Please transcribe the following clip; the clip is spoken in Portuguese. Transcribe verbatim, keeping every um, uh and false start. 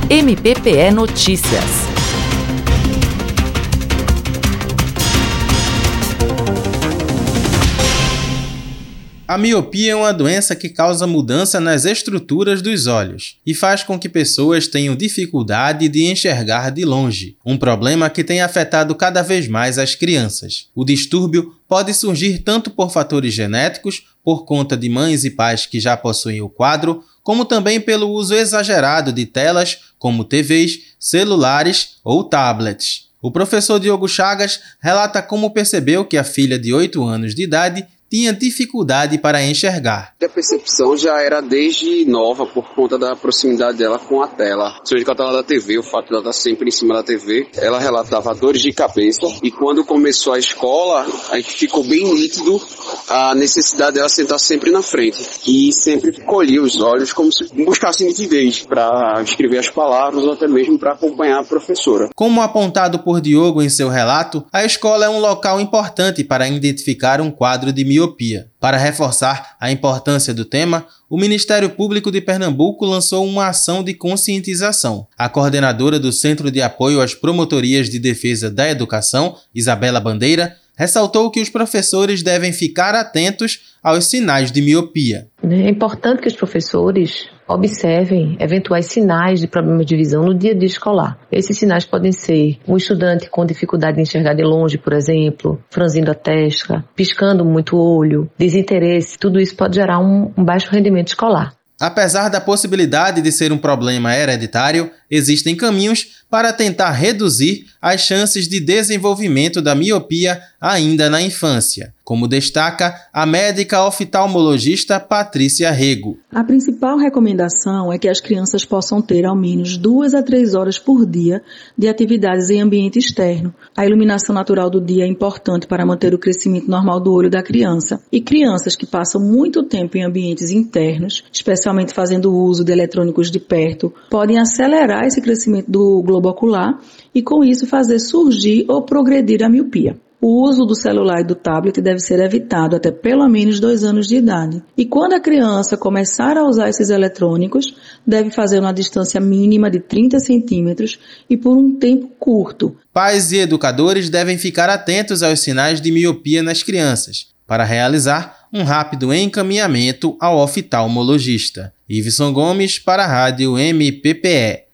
M P P E Notícias. A miopia é uma doença que causa mudança nas estruturas dos olhos e faz com que pessoas tenham dificuldade de enxergar de longe, um problema que tem afetado cada vez mais as crianças. O distúrbio pode surgir tanto por fatores genéticos, por conta de mães e pais que já possuem o quadro, como também pelo uso exagerado de telas como T Vs, celulares ou tablets. O professor Diogo Chagas relata como percebeu que a filha de oito anos de idade tinha dificuldade para enxergar. A percepção já era desde nova por conta da proximidade dela com a tela. Seja com a tela da T V, o fato de ela estar sempre em cima da T V, ela relatava dores de cabeça e quando começou a escola, a gente ficou bem nítido a necessidade dela sentar sempre na frente e sempre colhia os olhos como se buscasse nitidez para escrever as palavras ou até mesmo para acompanhar a professora. Como apontado por Diogo em seu relato, a escola é um local importante para identificar um quadro de miopia. Para reforçar a importância do tema, o Ministério Público de Pernambuco lançou uma ação de conscientização. A coordenadora do Centro de Apoio às Promotorias de Defesa da Educação, Isabela Bandeira, ressaltou que os professores devem ficar atentos aos sinais de miopia. É importante que os professores observem eventuais sinais de problemas de visão no dia a dia escolar. Esses sinais podem ser um estudante com dificuldade de enxergar de longe, por exemplo, franzindo a testa, piscando muito o olho, desinteresse. Tudo isso pode gerar um, um baixo rendimento escolar. Apesar da possibilidade de ser um problema hereditário, existem caminhos para tentar reduzir as chances de desenvolvimento da miopia ainda na infância, como destaca a médica oftalmologista Patrícia Rego. A principal recomendação é que as crianças possam ter ao menos duas a três horas por dia de atividades em ambiente externo. A iluminação natural do dia é importante para manter o crescimento normal do olho da criança. E crianças que passam muito tempo em ambientes internos, especialmente fazendo uso de eletrônicos de perto, podem acelerar esse crescimento do globo ocular e com isso fazer surgir ou progredir a miopia. O uso do celular e do tablet deve ser evitado até pelo menos dois anos de idade. E quando a criança começar a usar esses eletrônicos, deve fazer uma distância mínima de trinta centímetros e por um tempo curto. Pais e educadores devem ficar atentos aos sinais de miopia nas crianças, para realizar um rápido encaminhamento ao oftalmologista. Iveson Gomes para a Rádio M P P E.